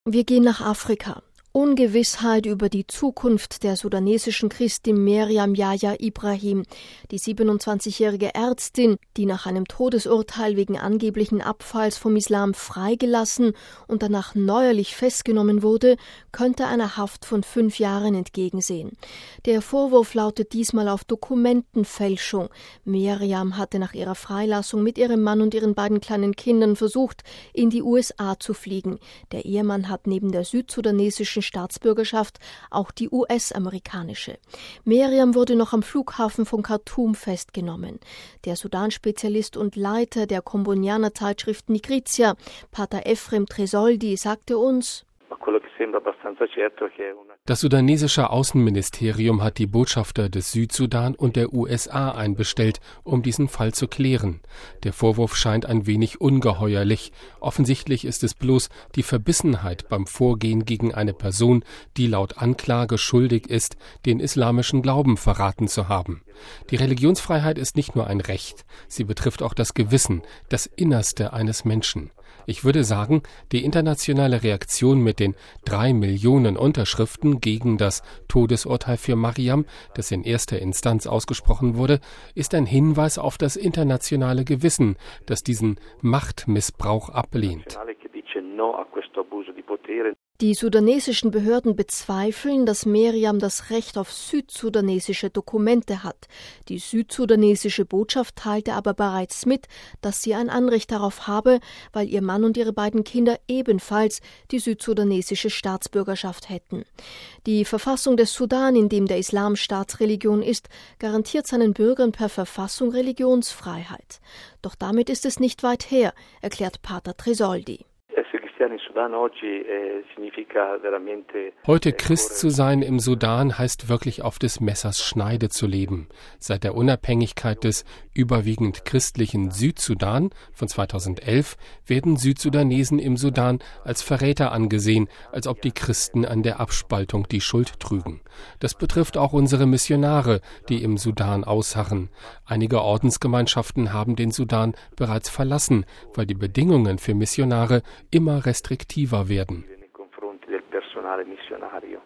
Wir gehen nach Afrika. Ungewissheit über die Zukunft der sudanesischen Christin Meriam Yahya Ibrahim, die 27-jährige Ärztin, die nach einem Todesurteil wegen angeblichen Abfalls vom Islam freigelassen und danach neuerlich festgenommen wurde, könnte einer Haft von 5 Jahren entgegensehen. Der Vorwurf lautet diesmal auf Dokumentenfälschung. Meriam hatte nach ihrer Freilassung mit ihrem Mann und ihren beiden kleinen Kindern versucht, in die USA zu fliegen. Der Ehemann hat neben der südsudanesischen Staatsbürgerschaft auch die US-amerikanische. Meriam wurde noch am Flughafen von Khartoum festgenommen. Der Sudan-Spezialist und Leiter der Kombonianer-Zeitschrift Nigrizia, Pater Efrem Tresoldi, sagte uns: Das sudanesische Außenministerium hat die Botschafter des Südsudan und der USA einbestellt, um diesen Fall zu klären. Der Vorwurf scheint ein wenig ungeheuerlich. Offensichtlich ist es bloß die Verbissenheit beim Vorgehen gegen eine Person, die laut Anklage schuldig ist, den islamischen Glauben verraten zu haben. Die Religionsfreiheit ist nicht nur ein Recht, sie betrifft auch das Gewissen, das Innerste eines Menschen. Ich würde sagen, die internationale Reaktion mit den 3 Millionen Unterschriften gegen das Todesurteil für Mariam, das in erster Instanz ausgesprochen wurde, ist ein Hinweis auf das internationale Gewissen, das diesen Machtmissbrauch ablehnt. Die sudanesischen Behörden bezweifeln, dass Meriam das Recht auf südsudanesische Dokumente hat. Die südsudanesische Botschaft teilte aber bereits mit, dass sie ein Anrecht darauf habe, weil ihr Mann und ihre beiden Kinder ebenfalls die südsudanesische Staatsbürgerschaft hätten. Die Verfassung des Sudan, in dem der Islam Staatsreligion ist, garantiert seinen Bürgern per Verfassung Religionsfreiheit. Doch damit ist es nicht weit her, erklärt Pater Tresoldi. Heute Christ zu sein im Sudan heißt wirklich auf des Messers Schneide zu leben. Seit der Unabhängigkeit des überwiegend christlichen Südsudan von 2011 werden Südsudanesen im Sudan als Verräter angesehen, als ob die Christen an der Abspaltung die Schuld trügen. Das betrifft auch unsere Missionare, die im Sudan ausharren. Einige Ordensgemeinschaften haben den Sudan bereits verlassen, weil die Bedingungen für Missionare immer restriktiver werden.